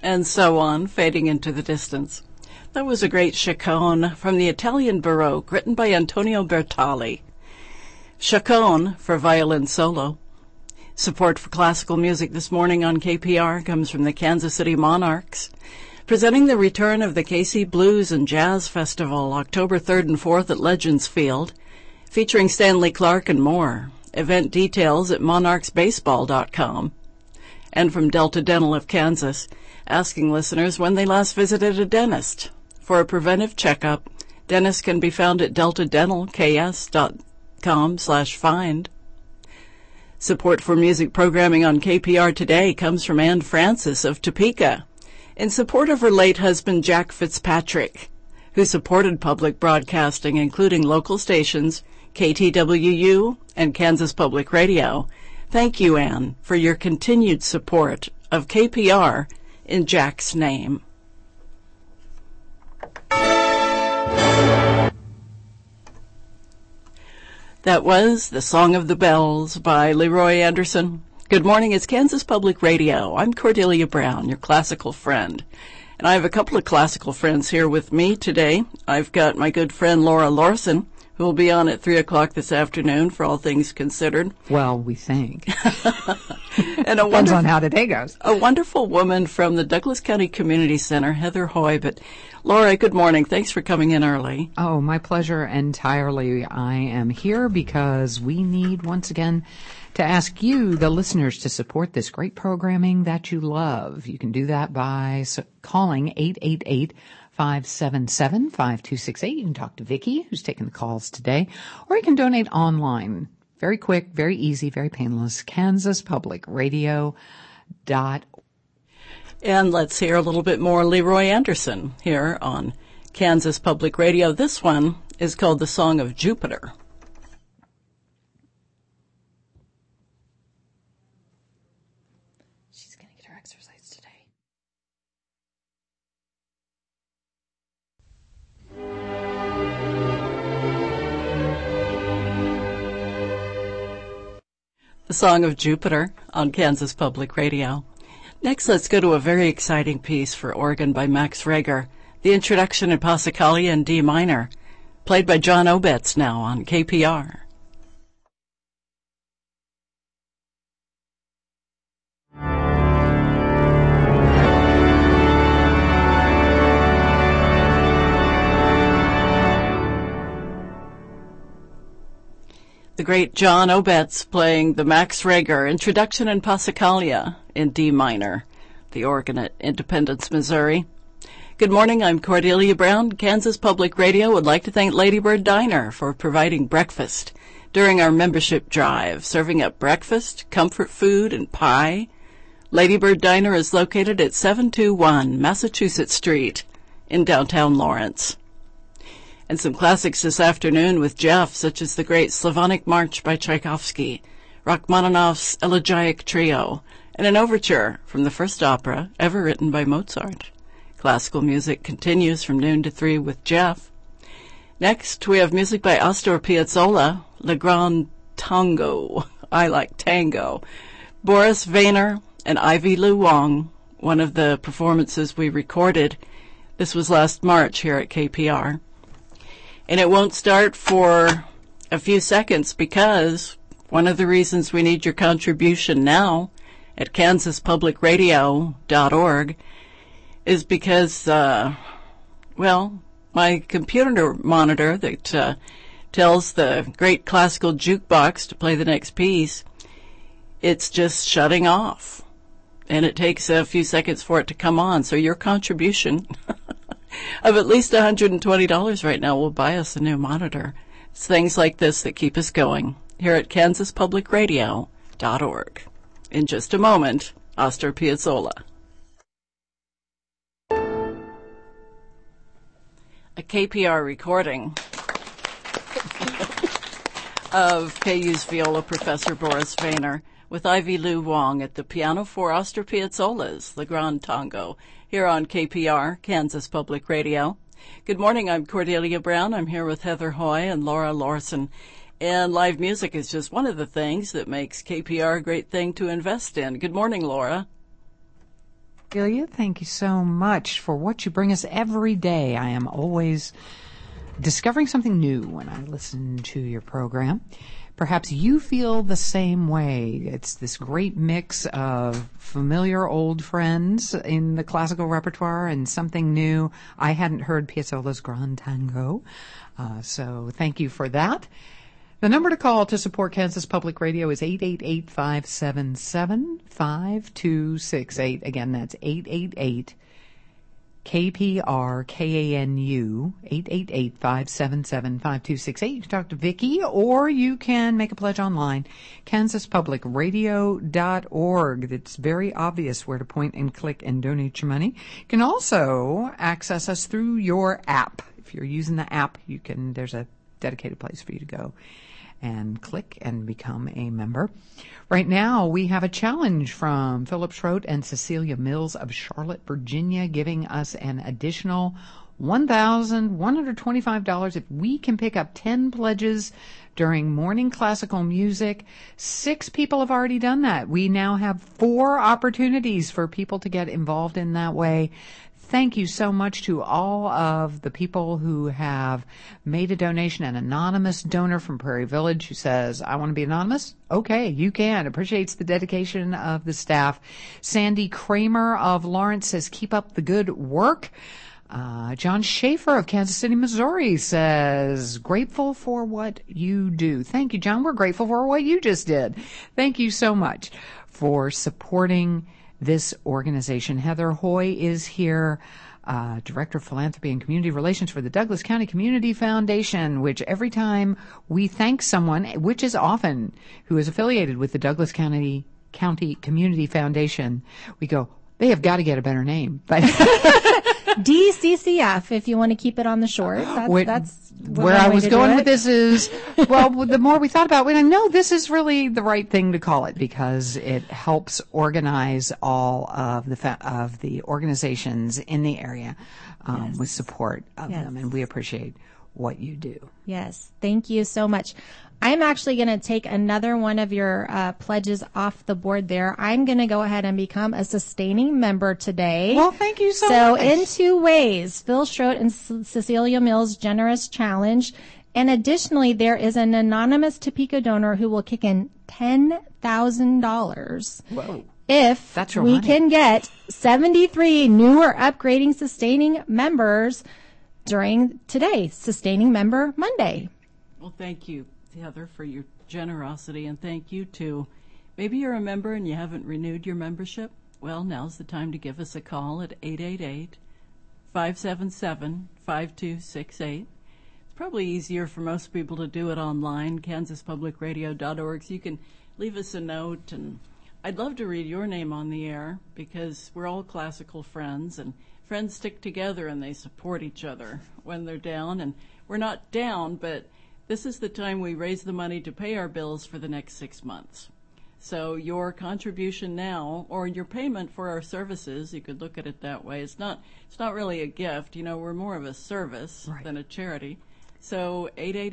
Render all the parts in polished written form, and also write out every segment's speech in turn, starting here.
and so on, fading into the distance. That was a great chaconne from the Italian Baroque, written by Antonio Bertali. Chaconne for violin solo. Support for classical music this morning on KPR comes from the Kansas City Monarchs, presenting the return of the KC Blues and Jazz Festival, October 3rd and 4th at Legends Field, featuring Stanley Clarke and more. Event details at monarchsbaseball.com. And from Delta Dental of Kansas, asking listeners when they last visited a dentist. For a preventive checkup, dentists can be found at deltadentalks.com/find. Support for music programming on KPR today comes from Anne Francis of Topeka, in support of her late husband Jack Fitzpatrick, who supported public broadcasting, including local stations, KTWU and Kansas Public Radio. Thank you, Anne, for your continued support of KPR in Jack's name. That was The Song of the Bells by Leroy Anderson. Good morning, it's Kansas Public Radio. I'm Cordelia Brown, your classical friend. And I have a couple of classical friends here with me today. I've got my good friend Laura Larson, who will be on at 3 o'clock this afternoon for All Things Considered. Well, we think. And depends on how today goes. A wonderful woman from the Douglas County Community Center, Heather Hoy. But Laura, good morning. Thanks for coming in early. Oh, my pleasure entirely. I am here because we need, once again, to ask you, the listeners, to support this great programming that you love. You can do that by calling 888-577-5268. You can talk to Vicki, who's taking the calls today, or you can donate online. Very quick, very easy, very painless. KansasPublicRadio.org. And let's hear a little bit more Leroy Anderson here on Kansas Public Radio. This one is called The Song of Jupiter. She's going to get her exercise today. The Song of Jupiter on Kansas Public Radio. Next, let's go to a very exciting piece for organ by Max Reger, the introduction in Passacaglia in D minor, played by John Obetz now on KPR. The great John Obetz playing the Max Reger Introduction in Passacaglia in D minor, the organ at Independence, Missouri. Good morning, I'm Cordelia Brown. Kansas Public Radio would like to thank Ladybird Diner for providing breakfast during our membership drive, serving up breakfast, comfort food, and pie. Ladybird Diner is located at 721 Massachusetts Street in downtown Lawrence. And some classics this afternoon with Jeff, such as the great Slavonic March by Tchaikovsky, Rachmaninoff's Elegiac Trio, and an overture from the first opera ever written by Mozart. Classical music continues from noon to 3 with Jeff. Next, we have music by Astor Piazzolla, Le Grand Tango. I like tango. Boris Vaner and Ivy Lu Wong, one of the performances we recorded. This was last March here at KPR. And it won't start for a few seconds because one of the reasons we need your contribution now at kansaspublicradio.org is because, my computer monitor that tells the great classical jukebox to play the next piece, it's just shutting off. And it takes a few seconds for it to come on. So your contribution of at least $120 right now will buy us a new monitor. It's things like this that keep us going here at kansaspublicradio.org. In just a moment, Astor Piazzolla. A KPR recording of KU's viola professor Boris Vaner with Ivy Lu Wong at the piano for Astor Piazzolla's Le Grand Tango here on KPR, Kansas Public Radio. Good morning, I'm Cordelia Brown. I'm here with Heather Hoy and Laura Larson. And live music is just one of the things that makes KPR a great thing to invest in. Good morning, Laura. Ilya, thank you so much for what you bring us every day. I am always discovering something new when I listen to your program. Perhaps you feel the same way. It's this great mix of familiar old friends in the classical repertoire and something new. I hadn't heard Piazzolla's Grand Tango, so thank you for that. The number to call to support Kansas Public Radio is 888-577-5268. Again, that's 888-KPR-KANU, 888-577-5268. You can talk to Vicki, or you can make a pledge online, kansaspublicradio.org. It's very obvious where to point and click and donate your money. You can also access us through your app. If you're using the app, there's a dedicated place for you to go and click and become a member. Right now, we have a challenge from Philip Schroet and Cecilia Mills of Charlotte, Virginia, giving us an additional $1,125 if we can pick up 10 pledges during morning classical music. 6 people have already done that. We now have 4 opportunities for people to get involved in that way. Thank you so much to all of the people who have made a donation. An anonymous donor from Prairie Village who says, I want to be anonymous. Okay, you can. Appreciates the dedication of the staff. Sandy Kramer of Lawrence says, keep up the good work. John Schaefer of Kansas City, Missouri says, grateful for what you do. Thank you, John. We're grateful for what you just did. Thank you so much for supporting this organization. Heather Hoy is here, Director of Philanthropy and Community Relations for the Douglas County Community Foundation, which every time we thank someone, which is often, who is affiliated with the Douglas County Community Foundation, we go, they have got to get a better name. But DCCF, if you want to keep it on the short. That's where I was going with this is, well, the more we thought about it, I know this is really the right thing to call it because it helps organize all of the organizations in the area with support of them, and we appreciate what you do. Yes, thank you so much. I'm actually going to take another one of your pledges off the board there. I'm going to go ahead and become a sustaining member today. Well, thank you so much. So in 2 ways, Phil Schroet and Cecilia Mills' generous challenge. And additionally, there is an anonymous Topeka donor who will kick in $10,000. Whoa. If we money. can get 73 new or upgrading sustaining members during today, Sustaining Member Monday. Well, thank you, Heather, for your generosity, and thank you too. Maybe you're a member and you haven't renewed your membership. Well, now's the time to give us a call at 888-577-5268. It's probably easier for most people to do it online, kansaspublicradio.org, so you can leave us a note, and I'd love to read your name on the air because we're all classical friends, and friends stick together and they support each other when they're down, and we're not down, but this is the time we raise the money to pay our bills for the next 6 months. So your contribution now, or your payment for our services, you could look at it that way. It's not really a gift. You know, we're more of a service than a charity. So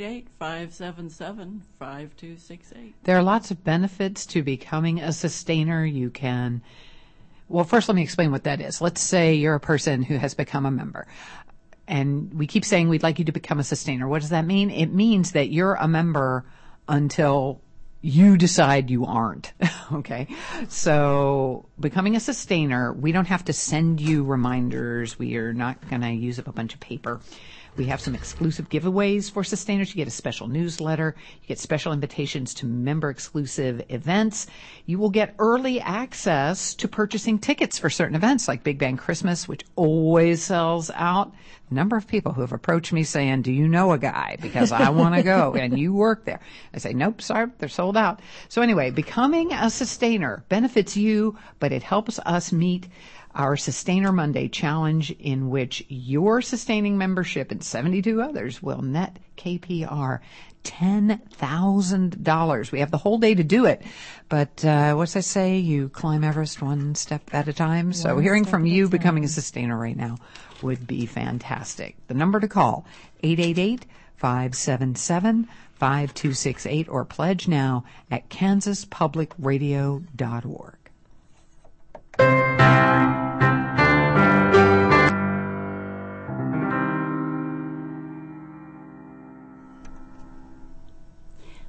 888-577-5268. There are lots of benefits to becoming a sustainer. You can, well, first let me explain what that is. Let's say you're a person who has become a member. And we keep saying we'd like you to become a sustainer. What does that mean? It means that you're a member until you decide you aren't. Okay. So becoming a sustainer, we don't have to send you reminders. We are not going to use up a bunch of paper. We have some exclusive giveaways for sustainers. You get a special newsletter. You get special invitations to member-exclusive events. You will get early access to purchasing tickets for certain events like Big Bang Christmas, which always sells out. The number of people who have approached me saying, do you know a guy? Because I want to go, and you work there. I say, nope, sorry, they're sold out. So anyway, becoming a sustainer benefits you, but it helps us meet our Sustainer Monday challenge, in which your sustaining membership and 72 others will net KPR $10,000. We have the whole day to do it. But what's I say? You climb Everest one step at a time. So hearing from you becoming a sustainer right now would be fantastic. The number to call, 888-577-5268, or pledge now at kansaspublicradio.org.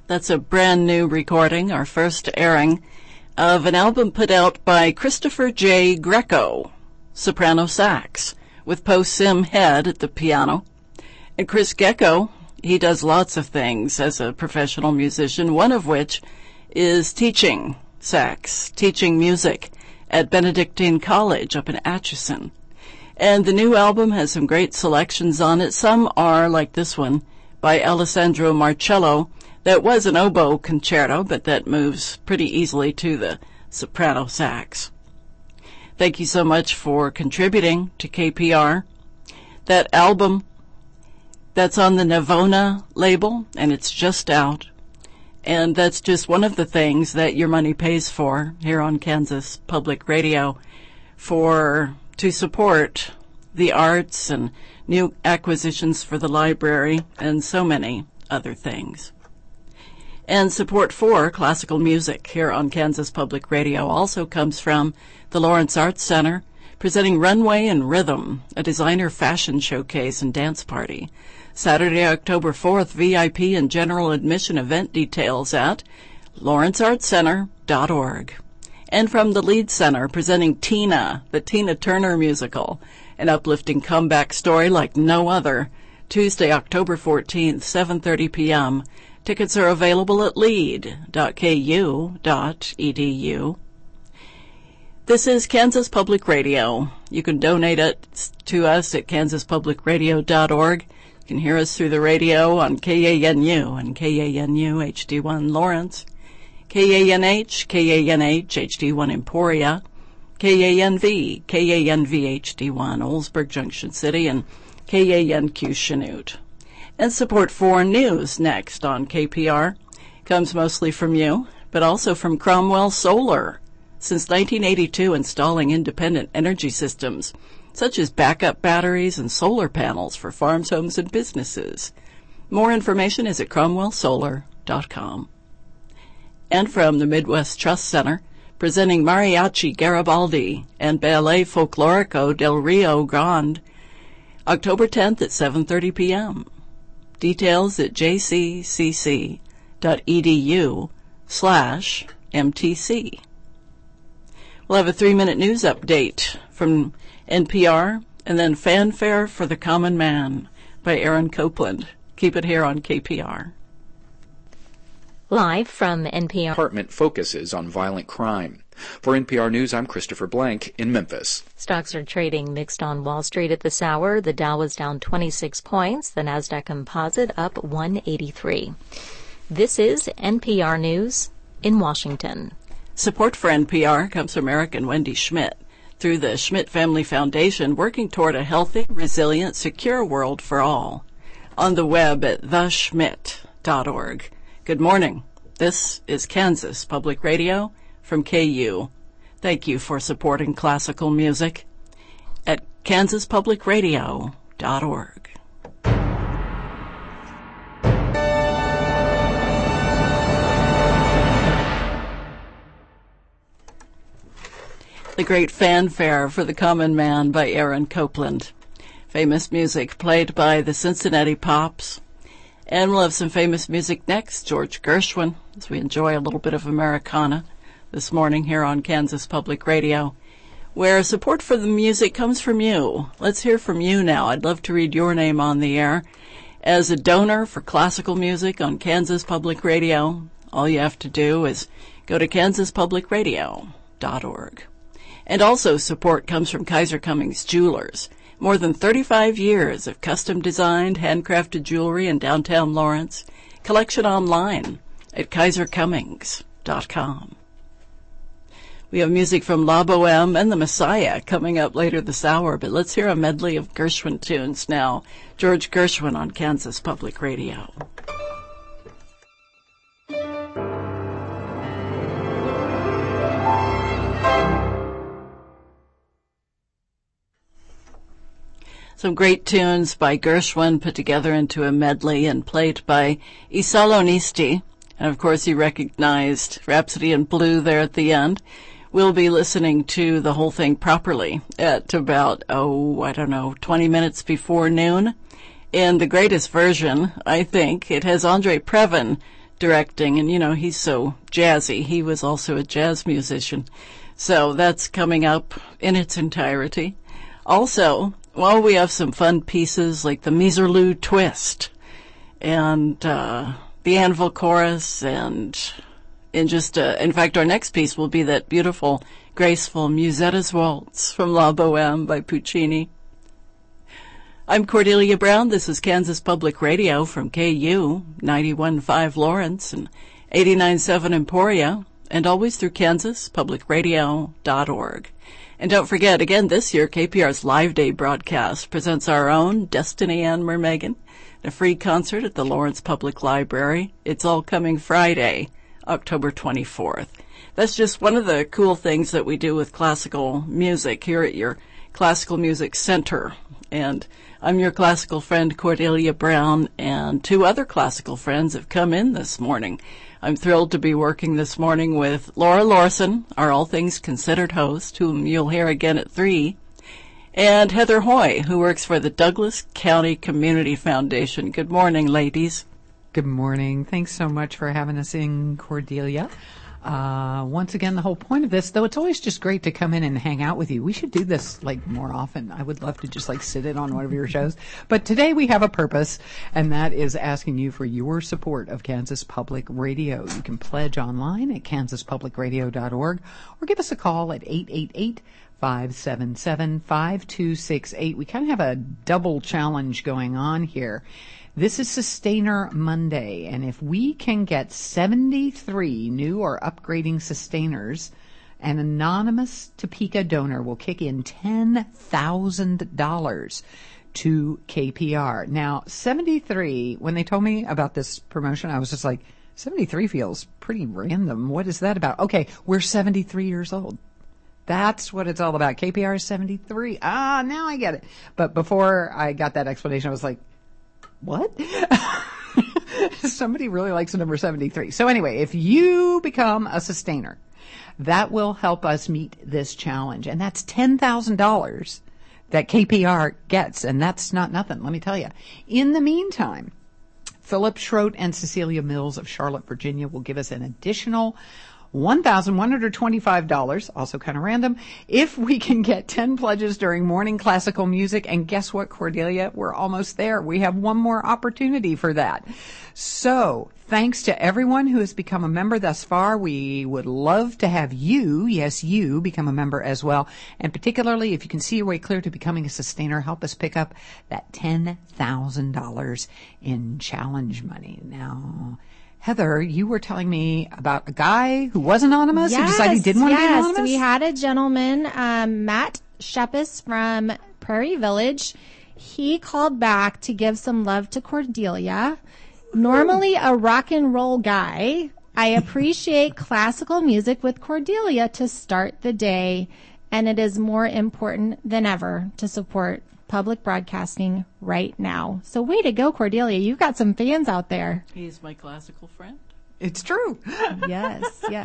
That's a brand new recording, our first airing, of an album put out by Christopher J. Greco, soprano sax, with Po Sim Head at the piano. And Chris Greco, he does lots of things as a professional musician, one of which is teaching sax, teaching music at Benedictine College up in Atchison. And the new album has some great selections on it. Some are, like this one, by Alessandro Marcello. That was an oboe concerto, but that moves pretty easily to the soprano sax. Thank you so much for contributing to KPR. That album, that's on the Navona label, and it's just out. And that's just one of the things that your money pays for here on Kansas Public Radio to support the arts and new acquisitions for the library and so many other things. And support for classical music here on Kansas Public Radio also comes from the Lawrence Arts Center, presenting Runway and Rhythm, a designer fashion showcase and dance party. Saturday, October 4th, VIP and general admission event details at lawrenceartscenter.org. And from the Lead Center, presenting Tina, the Tina Turner musical, an uplifting comeback story like no other. Tuesday, October 14th, 7:30 p.m. Tickets are available at lead.ku.edu. This is Kansas Public Radio. You can donate it to us at kansaspublicradio.org. You can hear us through the radio on KANU and KANU HD1 Lawrence, KANH, HD1 Emporia, KANV HD1 Oldsburg Junction City, and KANQ Chanute. And support for news next on KPR comes mostly from you, but also from Cromwell Solar. Since 1982, installing independent energy systems, such as backup batteries and solar panels for farms, homes, and businesses. More information is at cromwellsolar.com. And from the Midwest Trust Center, presenting Mariachi Garibaldi and Ballet Folklorico del Rio Grande, October 10th at 7:30 p.m. Details at jcc.edu/MTC. We'll have a 3-minute news update from NPR, and then Fanfare for the Common Man by Aaron Copeland. Keep it here on KPR. Live from NPR. Department focuses on violent crime. For NPR News, I'm Christopher Blank in Memphis. Stocks are trading mixed on Wall Street at this hour. The Dow is down 26 points. The Nasdaq Composite up 183. This is NPR News in Washington. Support for NPR comes from Eric and Wendy Schmidt through the Schmidt Family Foundation, working toward a healthy, resilient, secure world for all. On the web at theschmidt.org. Good morning. This is Kansas Public Radio from KU. Thank you for supporting classical music at kansaspublicradio.org. The Great Fanfare for the Common Man by Aaron Copeland. Famous music played by the Cincinnati Pops. And we'll have some famous music next, George Gershwin, as we enjoy a little bit of Americana this morning here on Kansas Public Radio, where support for the music comes from you. Let's hear from you now. I'd love to read your name on the air. As a donor for classical music on Kansas Public Radio, all you have to do is go to kansaspublicradio.org. And also support comes from Kaiser Cummings Jewelers. More than 35 years of custom-designed, handcrafted jewelry in downtown Lawrence. Collection online at kaisercummings.com. We have music from La Boheme and the Messiah coming up later this hour, but let's hear a medley of Gershwin tunes now. George Gershwin on Kansas Public Radio. Some great tunes by Gershwin put together into a medley and played by I Salonisti. And of course you recognized Rhapsody in Blue there at the end. We'll be listening to the whole thing properly at about, 20 minutes before noon. In the greatest version, I think, it has Andre Previn directing, and he's so jazzy. He was also a jazz musician. So that's coming up in its entirety. Also, we have some fun pieces like the Miserlou Twist and the Anvil Chorus, and in fact, our next piece will be that beautiful, graceful Musetta's Waltz from La Boheme by Puccini. I'm Cordelia Brown. This is Kansas Public Radio from KU, 91.5 Lawrence and 89.7 Emporia, and always through kansaspublicradio.org. And don't forget, again this year, KPR's Live Day broadcast presents our own Destiny Ann Mermegan, a free concert at the Lawrence Public Library. It's all coming Friday, October 24th. That's just one of the cool things that we do with classical music here at your Classical Music Center. And I'm your classical friend, Cordelia Brown, and two other classical friends have come in this morning. I'm thrilled to be working this morning with Laura Lorson, our All Things Considered host, whom you'll hear again at 3, and Heather Hoy, who works for the Douglas County Community Foundation. Good morning, ladies. Good morning. Thanks so much for having us in, Cordelia. Once again, the whole point of this, though it's always just great to come in and hang out with you. We should do this more often. I would love to just sit in on one of your shows. But today we have a purpose, and that is asking you for your support of Kansas Public Radio. You can pledge online at kansaspublicradio.org or give us a call at 888-577-5268. We kind of have a double challenge going on here. This is Sustainer Monday, and if we can get 73 new or upgrading sustainers, an anonymous Topeka donor will kick in $10,000 to KPR. Now, 73, when they told me about this promotion, I was just like, 73 feels pretty random. What is that about? Okay, we're 73 years old. That's what it's all about. KPR is 73. Now I get it. But before I got that explanation, I was like, what? Somebody really likes the number 73. So anyway, if you become a sustainer, that will help us meet this challenge. And that's $10,000 that KPR gets. And that's not nothing, let me tell you. In the meantime, Philip Schroet and Cecilia Mills of Charlotte, Virginia will give us an additional $1,125, also kind of random, if we can get 10 pledges during morning classical music. And guess what, Cordelia? We're almost there. We have one more opportunity for that. So thanks to everyone who has become a member thus far. We would love to have you, yes, you, become a member as well. And particularly if you can see your way clear to becoming a sustainer, help us pick up that $10,000 in challenge money. Now, Heather, you were telling me about a guy who was anonymous, who decided he didn't want to be anonymous? Yes, we had a gentleman, Matt Shepis from Prairie Village. He called back to give some love to Cordelia. Normally a rock and roll guy, I appreciate classical music with Cordelia to start the day, and it is more important than ever to support public broadcasting right now. So way to go, Cordelia. You've got some fans out there. He's my classical friend. It's true. Yes.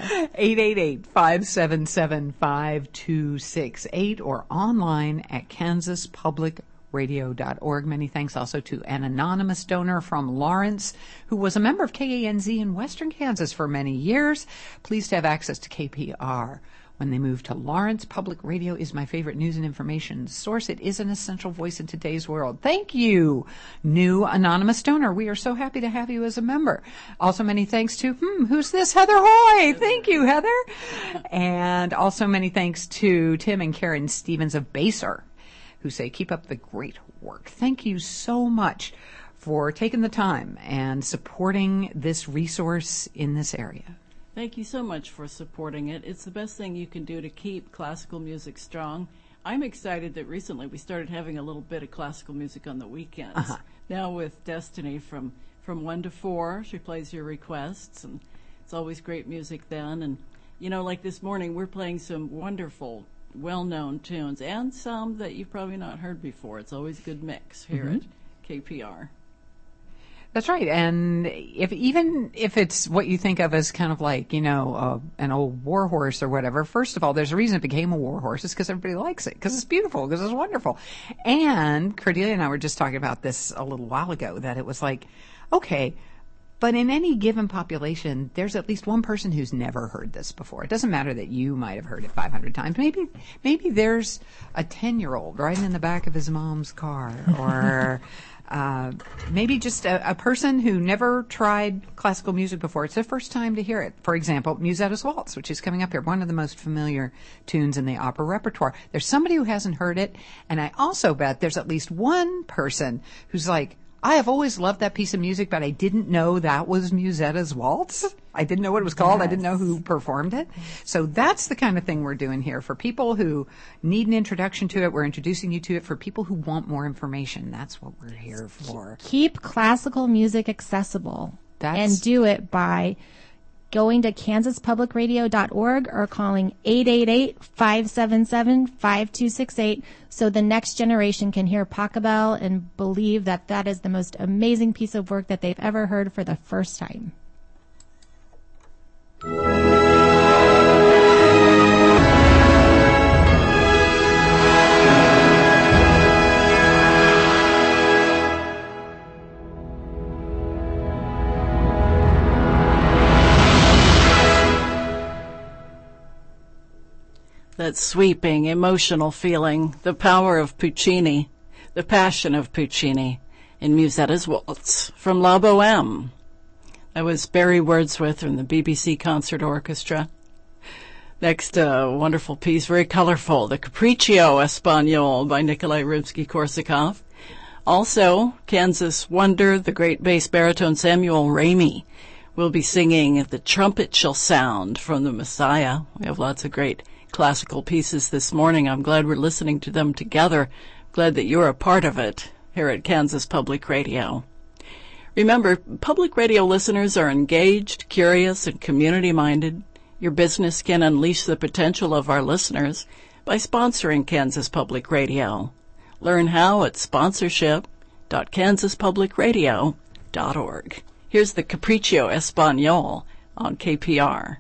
888-577-5268 or online at kansaspublicradio.org. Many thanks also to an anonymous donor from Lawrence who was a member of KANZ in Western Kansas for many years. Pleased to have access to KPR. When they moved to Lawrence, Public Radio is my favorite news and information source. It is an essential voice in today's world. Thank you, new anonymous donor. We are so happy to have you as a member. Also, many thanks to, who's this? Heather Hoy. Thank you, Heather. And also many thanks to Tim and Karen Stevens of Baser, who say, keep up the great work. Thank you so much for taking the time and supporting this resource in this area. Thank you so much for supporting it. It's the best thing you can do to keep classical music strong. I'm excited that recently we started having a little bit of classical music on the weekends. Now with Destiny from 1 to 4, she plays your requests, and it's always great music then. And, like this morning, we're playing some wonderful, well-known tunes and some that you've probably not heard before. It's always a good mix here at KPR. That's right. And even if it's what you think of as kind of like, an old war horse or whatever, first of all, there's a reason it became a war horse. It's because everybody likes it, because it's beautiful, because it's wonderful. And Cordelia and I were just talking about this a little while ago, that it was like, okay, But in any given population, there's at least one person who's never heard this before. It doesn't matter that you might have heard it 500 times. Maybe there's a 10-year-old riding in the back of his mom's car, or maybe just a person who never tried classical music before. It's their first time to hear it. For example, Musetta's Waltz, which is coming up here, one of the most familiar tunes in the opera repertoire. There's somebody who hasn't heard it, and I also bet there's at least one person who's like, I have always loved that piece of music, but I didn't know that was Musetta's Waltz. I didn't know what it was called. Yes. I didn't know who performed it. So that's the kind of thing we're doing here. For people who need an introduction to it, we're introducing you to it. For people who want more information, that's what we're here for. Keep classical music accessible. And do it by going to kansaspublicradio.org or calling 888-577-5268 so the next generation can hear Pachelbel and believe that that is the most amazing piece of work that they've ever heard for the first time. That sweeping, emotional feeling, the power of Puccini, the passion of Puccini in Musetta's Waltz from La Bohème. That was Barry Wordsworth from the BBC Concert Orchestra. Next, a wonderful piece, very colorful, the Capriccio Espagnol by Nikolai Rimsky-Korsakov. Also, Kansas wonder, the great bass baritone Samuel Ramey will be singing The Trumpet Shall Sound from The Messiah. We have lots of great classical pieces this morning. I'm glad we're listening to them together. Glad that you're a part of it here at Kansas Public Radio. Remember, public radio listeners are engaged, curious, and community-minded. Your business can unleash the potential of our listeners by sponsoring Kansas Public Radio. Learn how at sponsorship.kansaspublicradio.org. Here's the Capriccio Espagnol on KPR.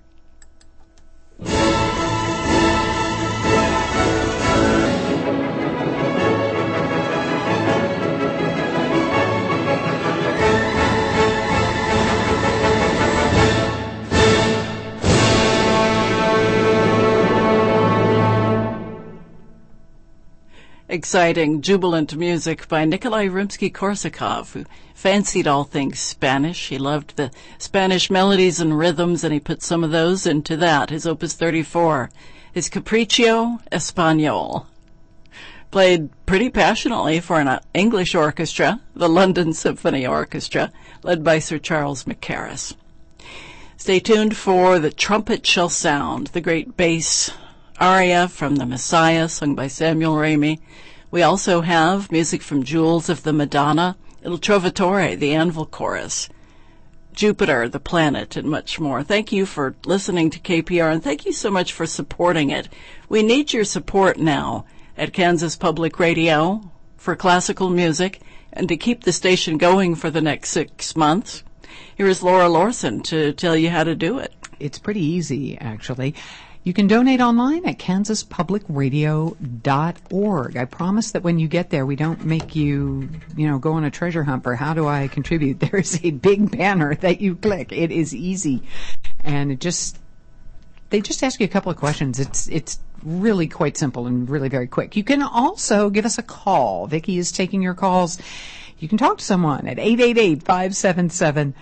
Exciting, jubilant music by Nikolai Rimsky-Korsakov, who fancied all things Spanish. He loved the Spanish melodies and rhythms, and he put some of those into that, his Opus 34, his Capriccio Espagnol. Played pretty passionately for an English orchestra, the London Symphony Orchestra, led by Sir Charles Mackerras. Stay tuned for The Trumpet Shall Sound, the great bass aria from The Messiah, sung by Samuel Ramey. We also have music from Jewels of the Madonna, Il Trovatore, the Anvil Chorus, Jupiter, the Planet, and much more. Thank you for listening to KPR, and thank you so much for supporting it. We need your support now at Kansas Public Radio for classical music and to keep the station going for the next 6 months. Here is Laura Lorson to tell you how to do it. It's pretty easy, actually. You can donate online at kansaspublicradio.org. I promise that when you get there, we don't make you, go on a treasure hunt for how do I contribute. There is a big banner that you click. It is easy. And they just ask you a couple of questions. It's really quite simple and really very quick. You can also give us a call. Vicki is taking your calls. You can talk to someone at 888-577-5268.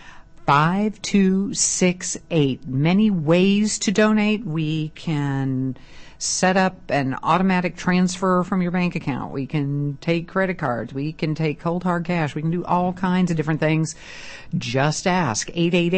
Many ways to donate. We can set up an automatic transfer from your bank account. We can take credit cards. We can take cold hard cash. We can do all kinds of different things. Just ask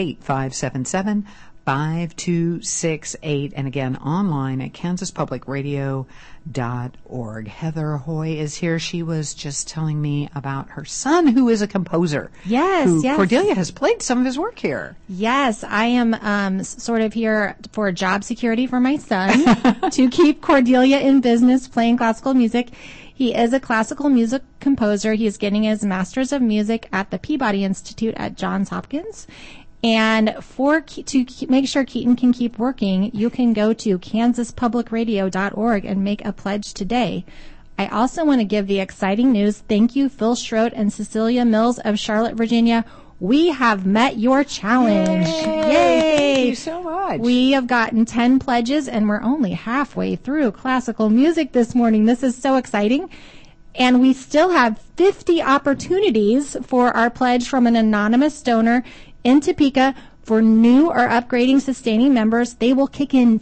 888-577-5268. And again, online at kansaspublicradio.org. Heather Hoy is here. She was just telling me about her son, who is a composer. Yes. Cordelia has played some of his work here. Yes, I am sort of here for job security for my son to keep Cordelia in business playing classical music. He is a classical music composer. He is getting his Master's of Music at the Peabody Institute at Johns Hopkins. And to make sure Keaton can keep working, you can go to kansaspublicradio.org and make a pledge today. I also want to give the exciting news. Thank you, Phil Schroet and Cecilia Mills of Charlotte, Virginia. we have met your challenge. Yay! Thank you so much. We have gotten 10 pledges, and we're only halfway through classical music this morning. This is so exciting. And we still have 50 opportunities for our pledge from an anonymous donor in Topeka. For new or upgrading sustaining members, they will kick in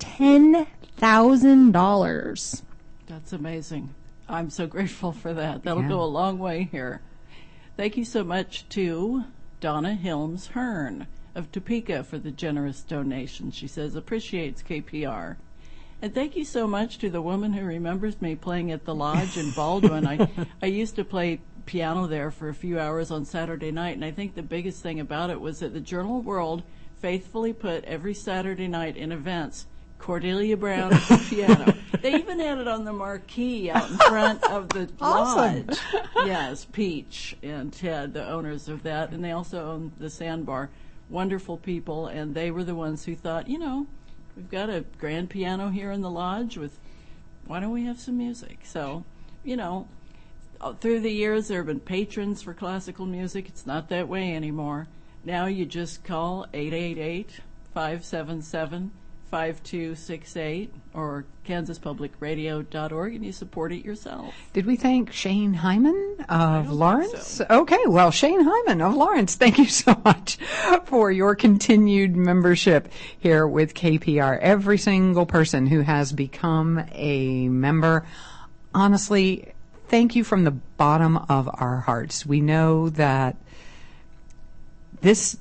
$10,000. That's amazing. I'm so grateful for that. That'll go a long way here. Thank you so much to Donna Hilms Hearn of Topeka for the generous donation. She says, appreciates KPR. And thank you so much to the woman who remembers me playing at the Lodge in Baldwin. I used to play piano there for a few hours on Saturday night, and I think the biggest thing about it was that the Journal World faithfully put every Saturday night in events Cordelia Brown at the piano. They even had it on the marquee out in front of the lodge. Yes, Peach and Ted, the owners of that, and they also own the Sandbar. Wonderful people, and they were the ones who thought, we've got a grand piano here in the lodge why don't we have some music? So, through the years there have been patrons for classical music. It's not that way anymore. Now you just call 888-577-5268 or kansaspublicradio.org and you support it yourself. Did we thank Shane Hyman of Lawrence? So. Okay, well, Shane Hyman of Lawrence, thank you so much for your continued membership here with KPR. Every single person who has become a member, honestly, thank you from the bottom of our hearts. We know that this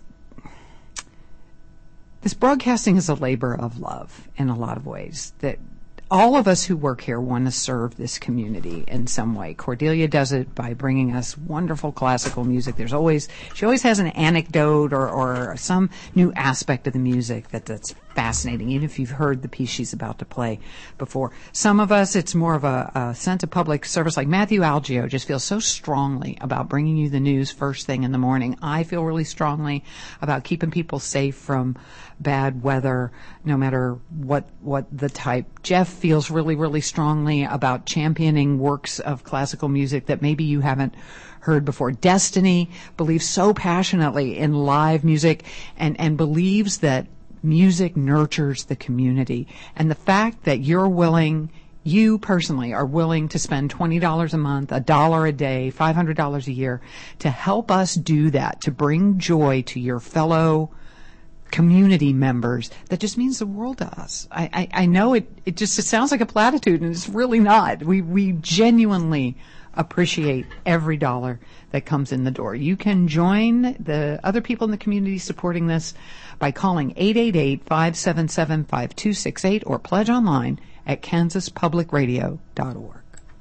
broadcasting is a labor of love in a lot of ways, that all of us who work here want to serve this community in some way. Cordelia does it by bringing us wonderful classical music. She always has an anecdote or some new aspect of the music that's fascinating, even if you've heard the piece she's about to play before. Some of us, it's more of a sense of public service, like Matthew Algeo just feels so strongly about bringing you the news first thing in the morning. I feel really strongly about keeping people safe from bad weather, no matter what the type. Jeff feels really, really strongly about championing works of classical music that maybe you haven't heard before. Destiny believes so passionately in live music and believes that music nurtures the community. And the fact that you personally are willing to spend $20 a month, $1 a day, $500 a year to help us do that, to bring joy to your fellow community members, that just means the world to us. I know it sounds like a platitude, and it's really not. We genuinely appreciate every dollar that comes in the door. You can join the other people in the community supporting this by calling 888-577-5268 or pledge online at kansaspublicradio.org.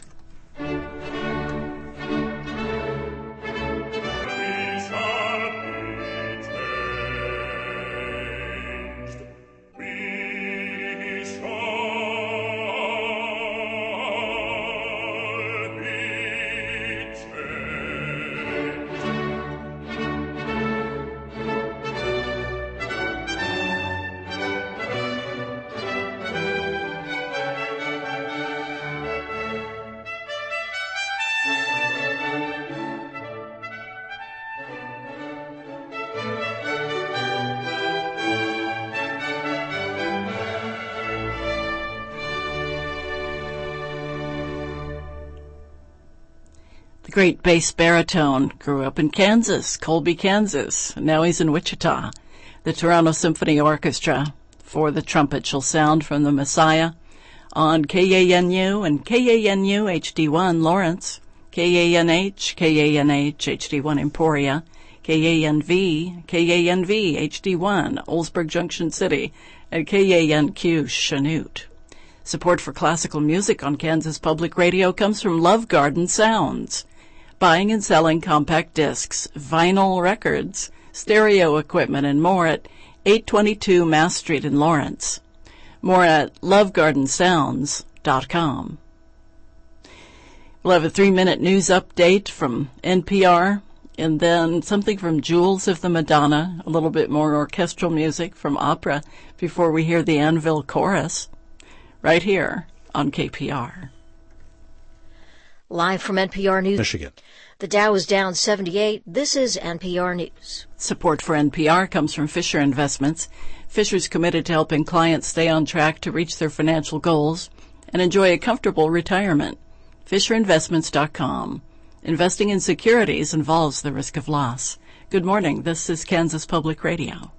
Great bass baritone, grew up in Kansas, Colby, Kansas. Now he's in Wichita. The Toronto Symphony Orchestra for the trumpet shall sound from the Messiah on KANU and KANU HD1 Lawrence, KANH HD1 Emporia, KANV HD1 Oldsburg Junction City, and KANQ Chanute. Support for classical music on Kansas Public Radio comes from Love Garden Sounds. Buying and selling compact discs, vinyl records, stereo equipment, and more at 822 Mass Street in Lawrence. More at lovegardensounds.com. We'll have a 3-minute news update from NPR, and then something from Jewels of the Madonna, a little bit more orchestral music from opera before we hear the Anvil Chorus, right here on KPR. Live from NPR News, Michigan. The Dow is down 78. This is NPR News. Support for NPR comes from Fisher Investments. Fisher's committed to helping clients stay on track to reach their financial goals and enjoy a comfortable retirement. FisherInvestments.com. Investing in securities involves the risk of loss. Good morning. This is Kansas Public Radio.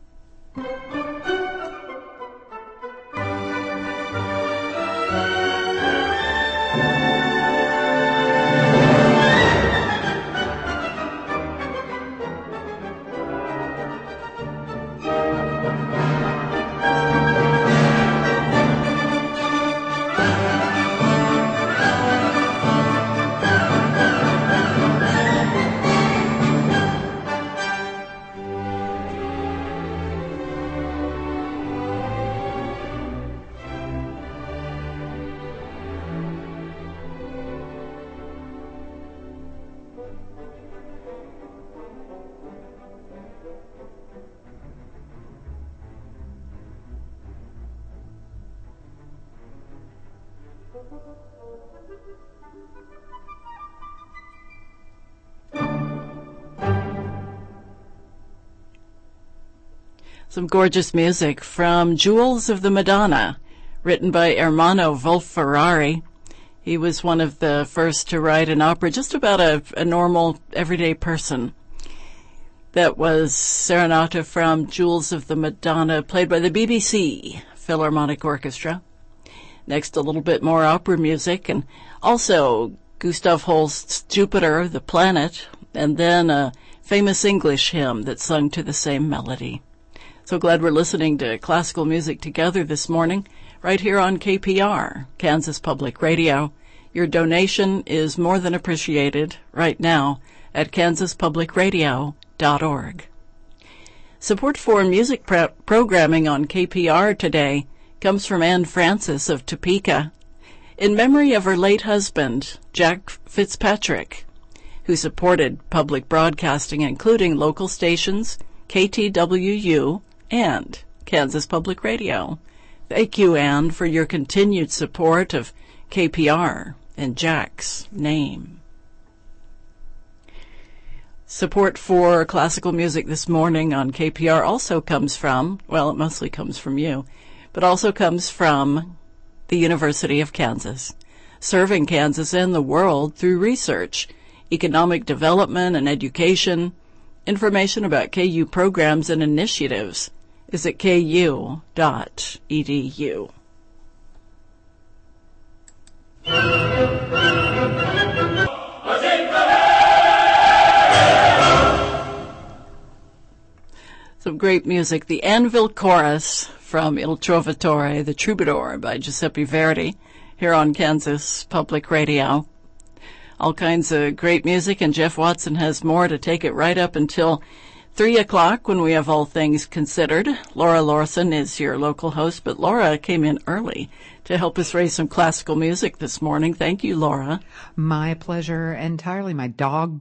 Some gorgeous music from Jewels of the Madonna, written by Ermanno Wolf-Ferrari. He was one of the first to write an opera just about a normal, everyday person. That was Serenata from Jewels of the Madonna, played by the BBC Philharmonic Orchestra. Next, a little bit more opera music, and also Gustav Holst's Jupiter, the Planet, and then a famous English hymn that's sung to the same melody. So glad we're listening to classical music together this morning, right here on KPR, Kansas Public Radio. Your donation is more than appreciated right now at kansaspublicradio.org. Support for music programming on KPR today comes from Anne Francis of Topeka, in memory of her late husband, Jack Fitzpatrick, who supported public broadcasting, including local stations, KTWU, and Kansas Public Radio. Thank you, Anne, for your continued support of KPR in Jack's name. Support for classical music this morning on KPR also comes from, well, it mostly comes from you, but also comes from the University of Kansas, serving Kansas and the world through research, economic development, and education. Information about KU programs and initiatives is at ku.edu. Some great music. The Anvil Chorus from Il Trovatore, the Troubadour by Giuseppe Verdi, here on Kansas Public Radio. All kinds of great music, and Jeff Watson has more to take it right up until 3 o'clock when we have All Things Considered. Laura Lawson is your local host, but Laura came in early to help us raise some classical music this morning. Thank you, Laura. My pleasure entirely. My dog...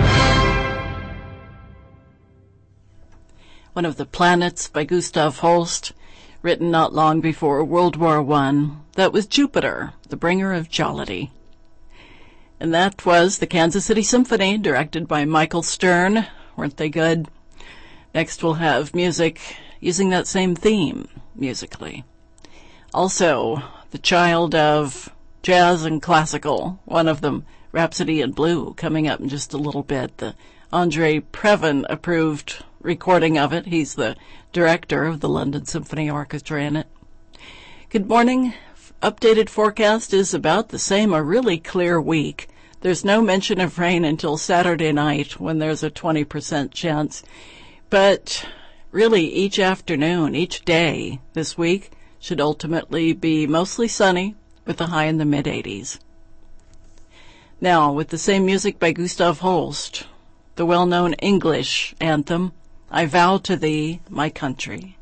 One of the Planets by Gustav Holst, written not long before World War I. That was Jupiter, the bringer of jollity. And that was the Kansas City Symphony, directed by Michael Stern. Weren't they good? Next we'll have music using that same theme musically. Also, the child of jazz and classical, one of them, Rhapsody in Blue, coming up in just a little bit. The Andre Previn approved recording of it. He's the director of the London Symphony Orchestra in it. Good morning. Updated forecast is about the same, a really clear week. There's no mention of rain until Saturday night when there's a 20% chance. But really each afternoon, each day this week should ultimately be mostly sunny with a high in the mid-80s. Now, with the same music by Gustav Holst, the well-known English anthem, I Vow to Thee, My Country.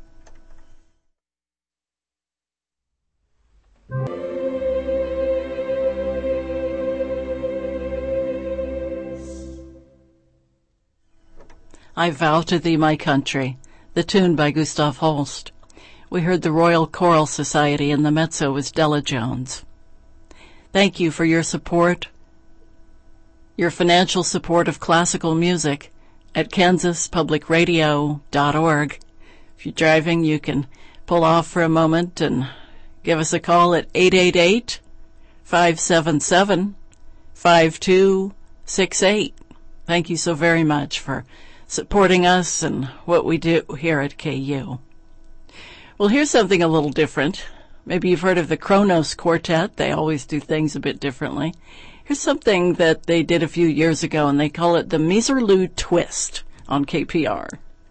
I Vow to Thee, My Country, the tune by Gustav Holst. We heard the Royal Choral Society, and the mezzo was Della Jones. Thank you for your support your financial support of classical music at kansaspublicradio.org. If you're driving, you can pull off for a moment and give us a call at 888-577-5268. Thank you so very much for supporting us and what we do here at KU. Well, here's something a little different. Maybe you've heard of the Kronos Quartet. They always do things a bit differently. Here's something that they did a few years ago, and they call it the Meserlou Twist on KPR.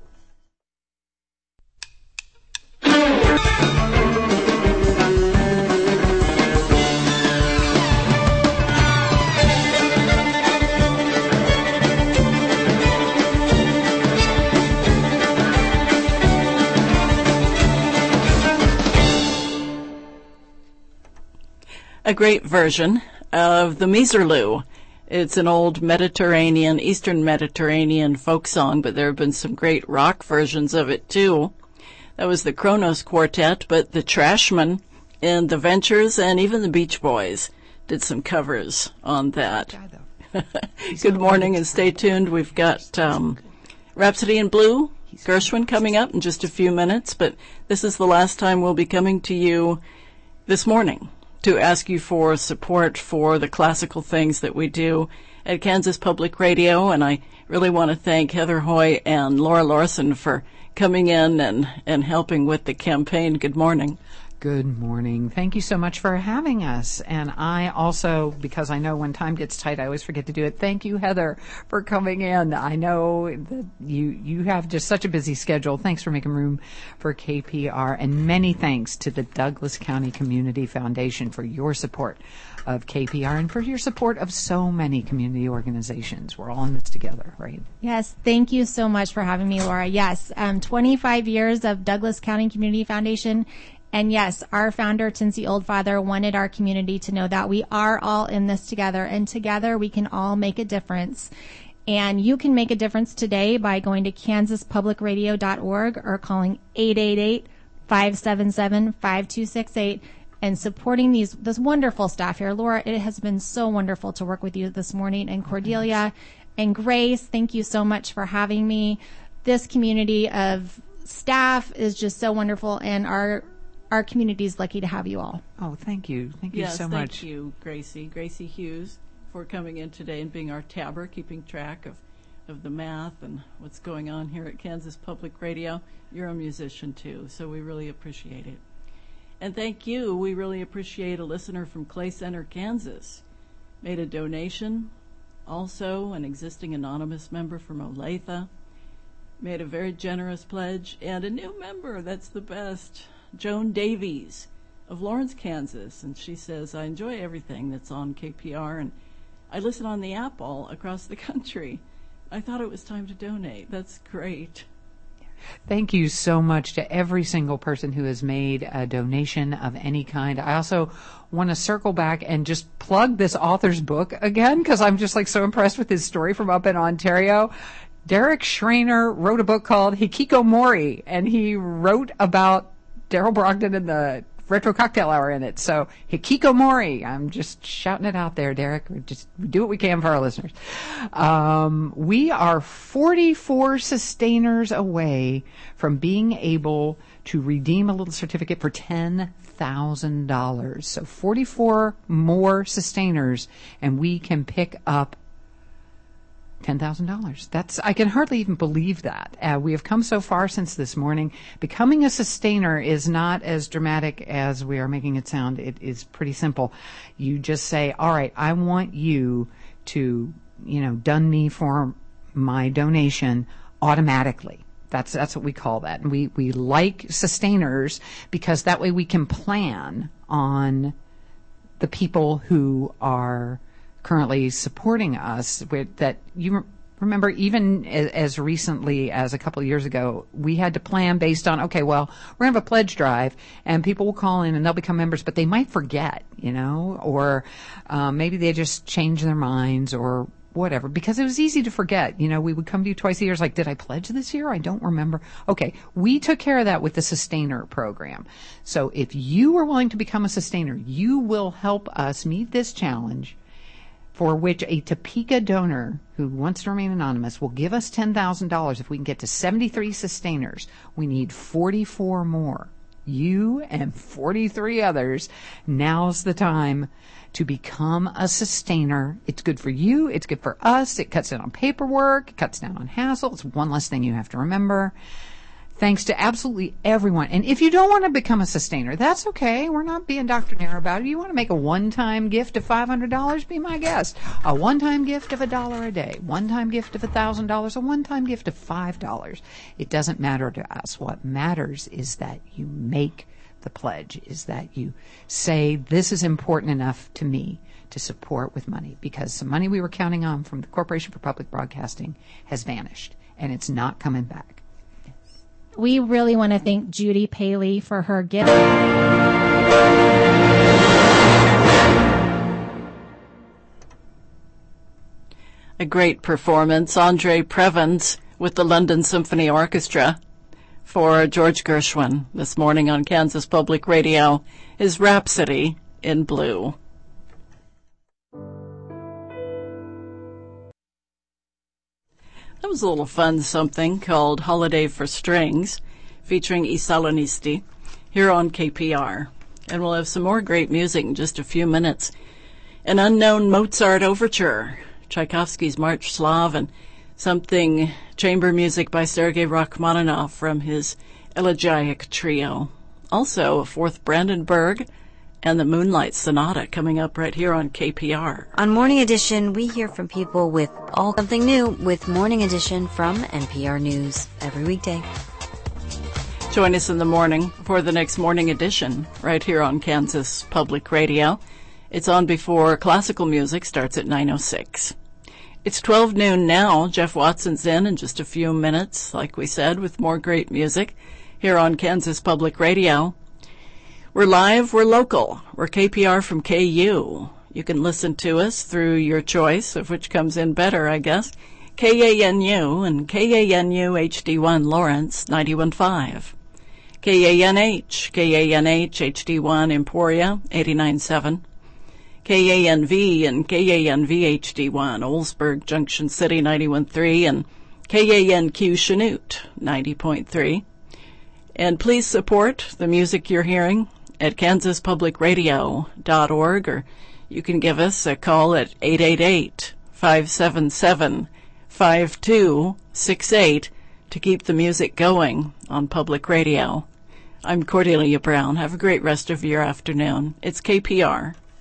A great version of the Meserlou. It's an old Mediterranean, Eastern Mediterranean folk song, but there have been some great rock versions of it too. That was the Kronos Quartet, but the Trashmen and the Ventures and even the Beach Boys did some covers on that. Good morning and stay tuned. We've got Rhapsody in Blue, Gershwin coming up in just a few minutes, but this is the last time we'll be coming to you this morning to ask you for support for the classical things that we do at Kansas Public Radio. And I really want to thank Heather Hoy and Laura Larson for coming in and helping with the campaign. Good morning. Good morning. Thank you so much for having us. And I also, because I know when time gets tight, I always forget to do it. Thank you, Heather, for coming in. I know that you have just such a busy schedule. Thanks for making room for KPR. And many thanks to the Douglas County Community Foundation for your support of KPR and for your support of so many community organizations. We're all in this together, right? Yes, thank you so much for having me, Laura. Yes, 25 years of Douglas County Community Foundation. And yes, our founder, Tinsy Oldfather, wanted our community to know that we are all in this together, and together we can all make a difference. And you can make a difference today by going to kansaspublicradio.org or calling 888-577-5268 and supporting this wonderful staff here. Laura, it has been so wonderful to work with you this morning. And Cordelia and Grace, thank you so much for having me. This community of staff is just so wonderful, and our community is lucky to have you all. Oh, thank you. Thank you so much. Thank you, Gracie Hughes, for coming in today and being our tabber, keeping track of the math and what's going on here at Kansas Public Radio. You're a musician, too, so we really appreciate it. And thank you. We really appreciate a listener from Clay Center, Kansas. Made a donation. Also, an existing anonymous member from Olathe made a very generous pledge. And a new member, that's the best, Joan Davies of Lawrence, Kansas. And she says, I enjoy everything that's on KPR, and I listen on the app all across the country. I thought it was time to donate. That's great. Thank you so much to every single person who has made a donation of any kind. I also want to circle back and just plug this author's book again, because I'm just so impressed with his story from up in Ontario. Derek Schreiner wrote a book called Hikikomori, and he wrote about Daryl Brogdon and the Retro Cocktail Hour in it. So Hikikomori, I'm just shouting it out there, Derek. We just do what we can for our listeners. We are 44 sustainers away from being able to redeem a little certificate for $10,000. So 44 more sustainers, and we can pick up $10,000. I can hardly even believe that. We have come so far since this morning. Becoming a sustainer is not as dramatic as we are making it sound. It is pretty simple. You just say, all right, I want you to, done me for my donation automatically. That's what we call that. And we like sustainers because that way we can plan on the people who are currently supporting us. That you remember, even as recently as a couple of years ago, we had to plan based on, okay, well, we're going to have a pledge drive, and people will call in and they'll become members, but they might forget, or maybe they just change their minds or whatever, because it was easy to forget. We would come to you twice a year. It's like, did I pledge this year? I don't remember. Okay, we took care of that with the Sustainer program. So if you are willing to become a sustainer, you will help us meet this challenge for which a Topeka donor who wants to remain anonymous will give us $10,000 if we can get to 73 sustainers. We need 44 more. You and 43 others. Now's the time to become a sustainer. It's good for you. It's good for us. It cuts down on paperwork. It cuts down on hassle. It's one less thing you have to remember. Thanks to absolutely everyone. And if you don't want to become a sustainer, that's okay. We're not being doctrinaire about it. You want to make a one-time gift of $500? Be my guest. A one-time gift of $1 a day. One-time gift of $1,000. A one-time gift of $5. It doesn't matter to us. What matters is that you make the pledge, is that you say, this is important enough to me to support with money, because some money we were counting on from the Corporation for Public Broadcasting has vanished, and it's not coming back. We really want to thank Judy Paley for her gift. A great performance, Andre Previns with the London Symphony Orchestra for George Gershwin this morning on Kansas Public Radio, his Rhapsody in Blue. That was a little fun something called Holiday for Strings, featuring I Salonisti, here on KPR. And we'll have some more great music in just a few minutes. An unknown Mozart overture, Tchaikovsky's March Slav, and something chamber music by Sergei Rachmaninoff from his Elegiac Trio. Also, a fourth Brandenburg and the Moonlight Sonata coming up right here on KPR. On Morning Edition, we hear from people with all something new with Morning Edition from NPR News every weekday. Join us in the morning for the next Morning Edition right here on Kansas Public Radio. It's on before classical music starts at 9:06. It's 12 noon now. Jeff Watson's in just a few minutes, like we said, with more great music here on Kansas Public Radio. We're live, we're local, we're KPR from KU. You can listen to us through your choice of which comes in better, I guess. KANU and KANU HD1 Lawrence 91.5. KANH HD1 Emporia 89.7. KANV and KANV HD1 Oldsburg Junction City 91.3 and KANQ Chanute 90.3. And please support the music you're hearing at kansaspublicradio.org, or you can give us a call at 888-577-5268 to keep the music going on public radio. I'm Cordelia Brown. Have a great rest of your afternoon. It's KPR.